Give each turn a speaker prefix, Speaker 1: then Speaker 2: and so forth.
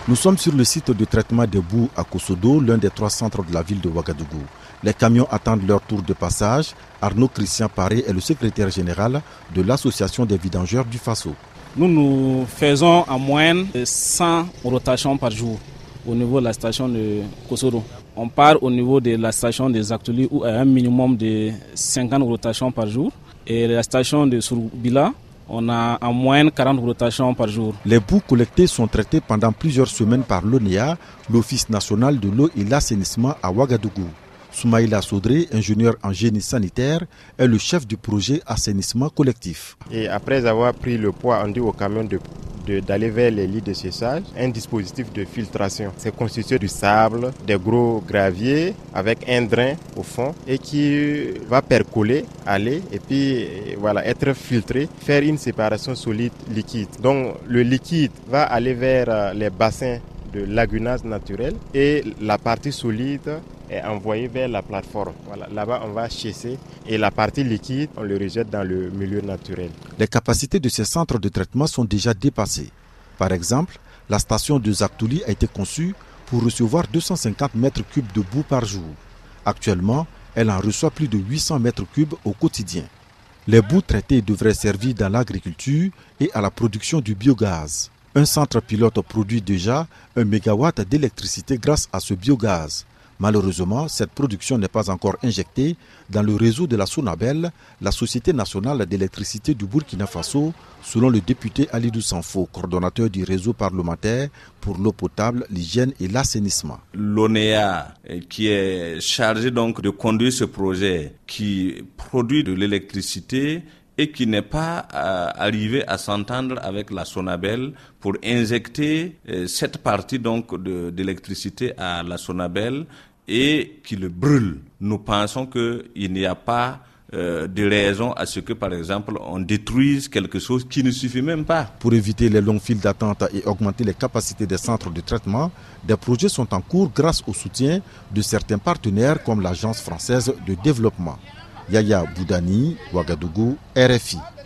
Speaker 1: Nous sommes sur le site de traitement des boues à Kosodo, l'un des 3 centres de la ville de Ouagadougou. Les camions attendent leur tour de passage. Arnaud Christian Paré est le secrétaire général de l'association des vidangeurs du Faso.
Speaker 2: Nous faisons en moyenne 100 rotations par jour au niveau de la station de Kosodo. On part au niveau de la station de Zaktuli où il y a un minimum de 50 rotations par jour. Et la station de Souroubila, on a en moyenne 40 rotations par jour.
Speaker 1: Les boues collectées sont traitées pendant plusieurs semaines par l'ONEA, l'Office national de l'eau et l'assainissement à Ouagadougou. Soumaïla Sodré, ingénieur en génie sanitaire, est le chef du projet assainissement collectif.
Speaker 3: Et après avoir pris le poids, on dit au camion d'aller vers les lits de séchage, un dispositif de filtration. C'est constitué du sable, des gros graviers avec un drain au fond et qui va percoler, aller et puis voilà, être filtré, faire une séparation solide-liquide. Donc le liquide va aller vers les bassins de lagunage naturel et la partie solide est envoyée vers la plateforme. Voilà, là-bas, on va chasser et la partie liquide, on le rejette dans le milieu naturel.
Speaker 1: Les capacités de ces centres de traitement sont déjà dépassées. Par exemple, la station de Zaktuli a été conçue pour recevoir 250 mètres cubes de boue par jour. Actuellement, elle en reçoit plus de 800 mètres cubes au quotidien. Les boues traitées devraient servir dans l'agriculture et à la production du biogaz. Un centre pilote produit déjà 1 mégawatt d'électricité grâce à ce biogaz. Malheureusement, cette production n'est pas encore injectée dans le réseau de la Sonabel, la Société nationale d'électricité du Burkina Faso, selon le député Alidou Sanfo, coordonnateur du réseau parlementaire pour l'eau potable, l'hygiène et l'assainissement.
Speaker 4: L'ONEA, qui est chargé donc de conduire ce projet, qui produit de l'électricité, et qui n'est pas arrivé à s'entendre avec la Sonabel pour injecter cette partie donc d'électricité à la Sonabel et qui le brûle. Nous pensons qu'il n'y a pas de raison à ce que, par exemple, on détruise quelque chose qui ne suffit même pas.
Speaker 1: Pour éviter les longues files d'attente et augmenter les capacités des centres de traitement, des projets sont en cours grâce au soutien de certains partenaires comme l'Agence française de développement. Yaya Boudani, Ouagadougou, RFI.